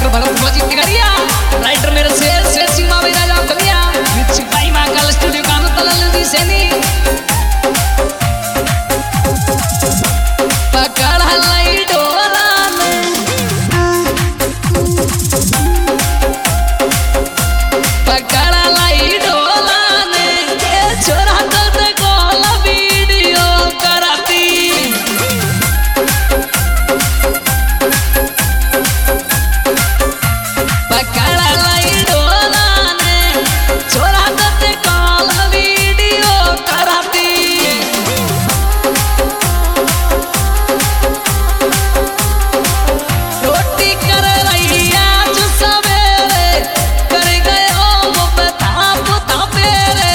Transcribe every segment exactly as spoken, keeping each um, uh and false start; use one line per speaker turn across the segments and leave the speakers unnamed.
director भरत फौजी Tigaria, writer मेरे शेर शेर सिंह मावी राजा बलिया, छिपाई महाकाल स्टूडियो कानू तलाल दी सैनी पकड़ हलाई डोला में पकड़ हलाई डोला में छोरा तो कॉल वीडियो कराती पकड़ हलाई डोला में छोरा तो कॉल वीडियो कराती रोटी कर रही आज सवेरे कर गए ओ बता बता पेरे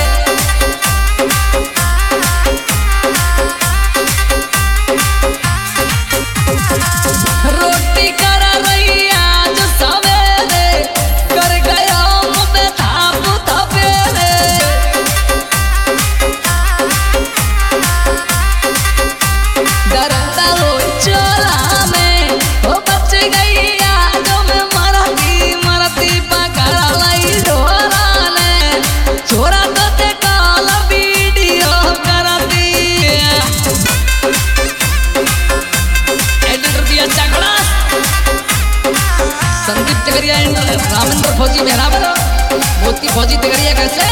रोटी कर रही आज सवेरे कर गए ओ बता बता पेरे डरता हो चोला में वो बच गई आज में मरती मरती पकड़ लाई डोरा ने छोरा तो ते कॉल वीडियो करती एडिटर दिया चकड़ा संदीप तिगरिया रामेंद्र फौजी मेहराब मोती फौजी तिगरिया कैसे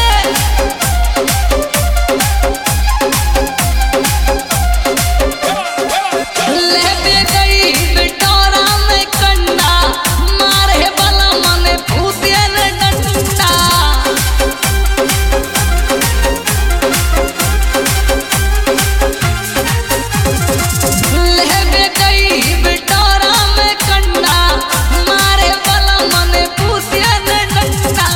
लेके गई बिटोरा में कंडा मारे बला मने भूतिया ने डंडा लेके गई बिटोरा में कंडा मारे बला मने भूतिया ने डंडा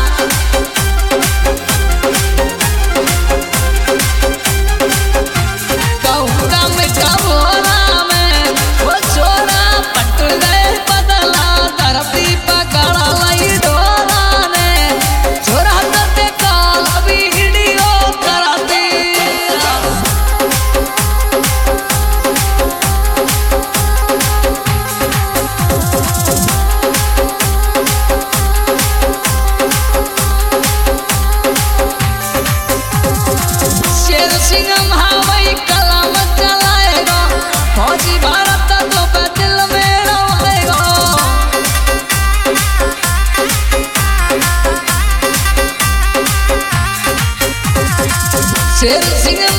कहूँगा मैं कबोरा में वो छोरा पट गए बदला धरती पकड़ लाई डोरा ने छोरा तो ते कॉल वीडियो कराती शेर सिंह महावई कलम चलाएगा फौजी भारत तो पे दिल में रहेगा शेर सिंह